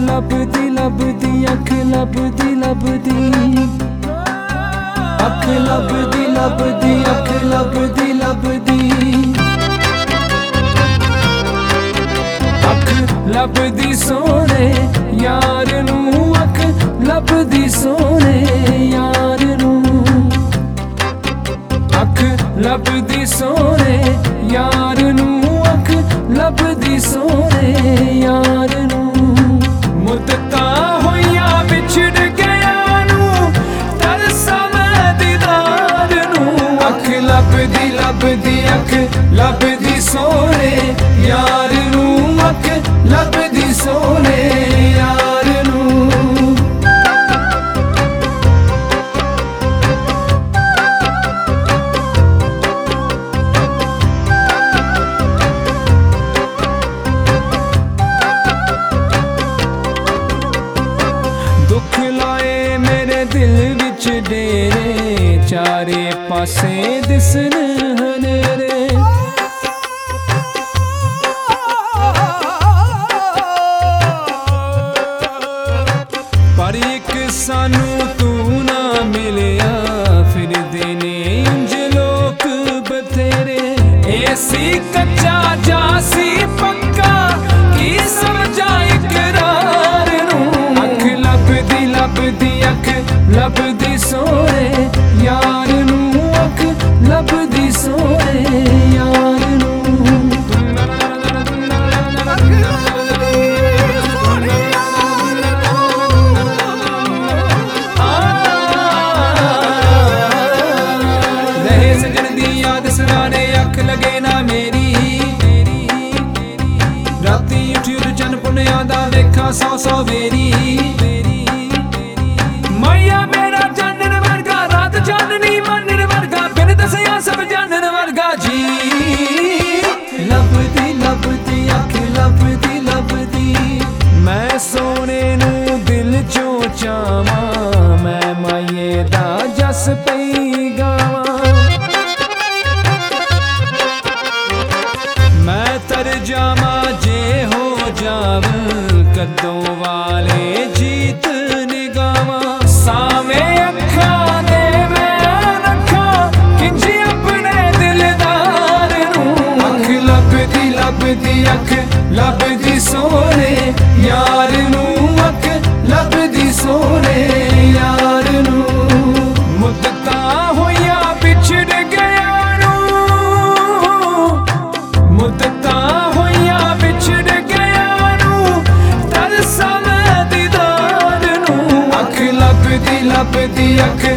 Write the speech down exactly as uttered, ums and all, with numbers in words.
ਲੱਭਦੀ ਲੱਭਦੀ ਅੱਖ ਲੱਭਦੀ ਲੱਭਦੀ ਅੱਖ ਲੱਭਦੀ ਲੱਭਦੀ ਅੱਖ ਲੱਭਦੀ ਲੱਭਦੀ ਅੱਖ ਲੱਭਦੀ ਸੋਹਣੇ ਯਾਰ ਨੂੰ ਅੱਖ ਲੱਭਦੀ ਸੋਹਣੇ ਯਾਰ ਨੂੰ ਅੱਖ ਲੱਭਦੀ ਸੋਹਣੇ ਯਾਰ ਨੂੰ ਅੱਖ ਲੱਭਦੀ ਸੋਹਣੇ ਯਾਰ ਨੂੰ ਮੁੱਦਤਾਂ ਹੋਈਆਂ ਵਿਛੜ ਗਿਆ ਨੂੰ ਤਰਸਾਂ ਮੈਂ ਦੀਦਾਰ ਨੂੰ ਅੱਖ ਲੱਭਦੀ ਲੱਭਦੀ ਅੱਖ ਲੱਭਦੀ ਸੋਹਣੇ ਯਾਰ ਨੂੰ ਅੱਖ ਲੱਭਦੀ ਸੋਹਣੇ ਯਾਰ ਨੂੰ ਦੁੱਖ ਲਾਏ ਮੇਰੇ ਦਿਲ ਵਿੱਚ ਡੇਰੇ ਚਾਰੇ ਪਾਸੇ ਦਿਸਣ ਹਨੇਰੇ ਪਰ ਇੱਕ ਸਾਨੂੰ ਤੂੰ ਨਾ ਮਿਲਿਆ ਫਿਰਦੇ ਨੇ ਇੰਜ ਲੋਕ ਬਥੇਰੇ ਇਹ ਸੀ ਕੱਚਾ ਜਾ ਸੀ ਪੱਕਾ ਕੀ ਸਮਝਾ ਇਕਰਾਰ ਨੂੰ ਅੱਖ ਲੱਭਦੀ ਲੱਭਦੀ ਅੱਖ ਲੱਭਦੀ ਸੋਹਣੇ ਯਾਰ ਨੂੰ ਅੱਖ ਲੱਭਦੀ ਸੋਹਣੇ ਯਾਰ ਨੂੰ ਰਹੇ ਸਜਣ ਦੀ ਯਾਦ ਸਰਾਣੇ ਅੱਖ ਲਗੇ ਨਾ ਮੇਰੀ ਰਾਤੀ ਉੱਠੀ ਉੱਠ ਚੰਨ ਪੁੰਨਿਆਂ ਦਾ ਵੇਖਾਂ ਸੌ ਸੌ ਵੇਰੀ ਮਾਇਆ ਮੇਰਾ ਚਾਨਣ ਵਰਗਾ ਰਾਤ ਚਾਨਣੀ ਮਾਨਣ ਵਰਗਾ ਬਿਨ ਦੱਸਿਆ ਸਭ ਜਾਣਨ ਵਰਗਾ ਜੀ ਲੱਭਦੀ ਲੱਭਦੀ ਅੱਖ ਲੱਭਦੀ ਲੱਭਦੀ ਮੈਂ ਸੋਹਣੇ ਨੂੰ ਦਿਲ ਚੋਂ ਚਾਵਾਂ ਮੈਂ ਮਾਈਏ ਦਾ ਜਸ ਪਈ ਗਾਵਾਂ ਮੈਂ ਤਰ ਜਾਵਾਂ ਜੇ ਹੋ ਜਾਵਾਂ ਕਦੋਂ ਵਾਲੇ ਜੀਤ ਨਿਗਾਵਾਂ ਸਾਵੇਂ ਅੱਖਾਂ ਦੇ ਮੈਂ ਰੱਖਾਂ ਕਿੰਜ ਆਪਣੇ ਦਿਲਦਾਰ ਨੂੰ ਅੱਖ ਲੱਭਦੀ ਲੱਭਦੀ ਅੱਖ ਲੱਭਦੀ ਸੋਹਣੇ ਯਾਰ ਨੂੰ ਅੱਖ ਲੱਭਦੀ ਸੋਹਣੇ ਯਾਰ ਨੂੰ ਮੁੱਦਤਾਂ ਹੋਈਆਂ ਵਿਛੜ ਗਿਆ ਨੂੰ ਮੁੱਦਤਾਂ ਹੋਈਆਂ ਵਿਛੜ ਗਿਆ ਨੂੰ ਤਰਸਾਂ ਮੈਂ ਦੀਦਾਰ ਨੂੰ ਅੱਖ ਲੱਭਦੀ ਲੱਭਦੀ ਅੱਖ